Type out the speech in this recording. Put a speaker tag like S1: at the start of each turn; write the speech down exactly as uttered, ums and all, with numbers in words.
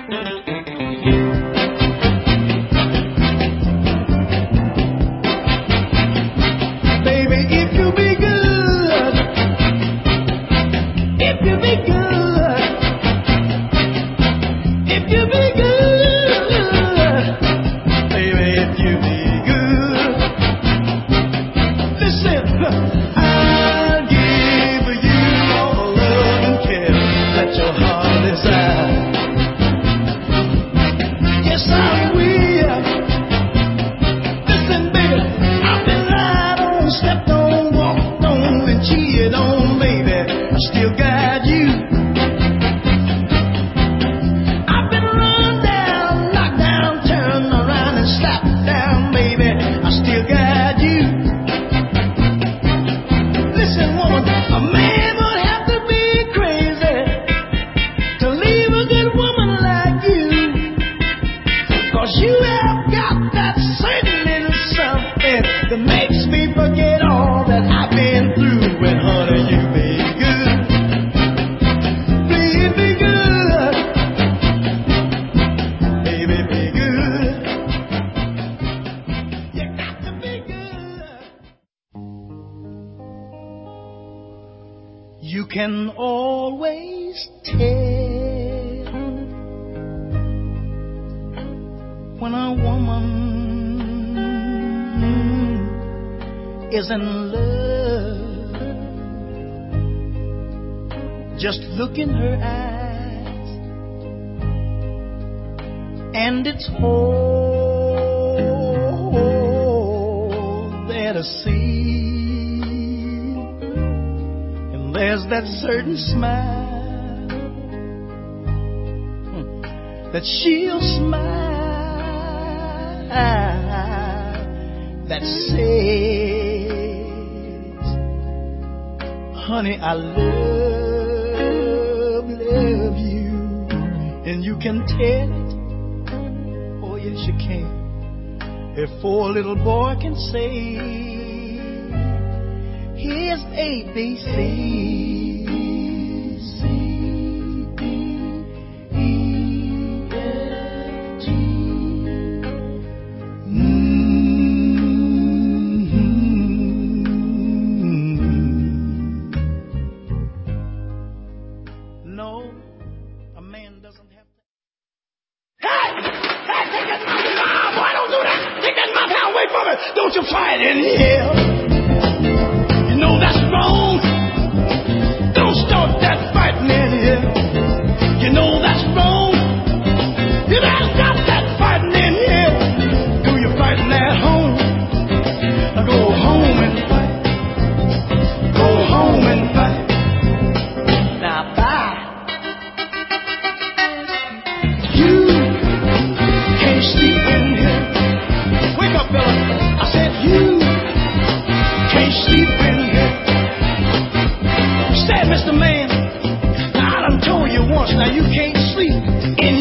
S1: You can always tell when a woman is in love. Just look in her eyes, and it's all there to see. There's that certain smile that she'll smile that says, honey, I love, love you. And you can tell it, oh yes you can. If a little boy can say, here's A, B, C, C, D, E, F, G. Mm-hmm. No, a man doesn't have to. Hey! Hey, take that mouth! Ah, boy, don't do that! Take that mouth out away from it! Don't you try it in here! No, that's wrong. Don't start that fighting in here. You know that's wrong. You better stop that fighting in here. Do your fighting at home. Go home and fight. Go home and fight. Now bye. You can't sleep in here. Wake up, fella. I said you can't sleep in here. Say, Mister Man, now I done told you once, now you can't sleep in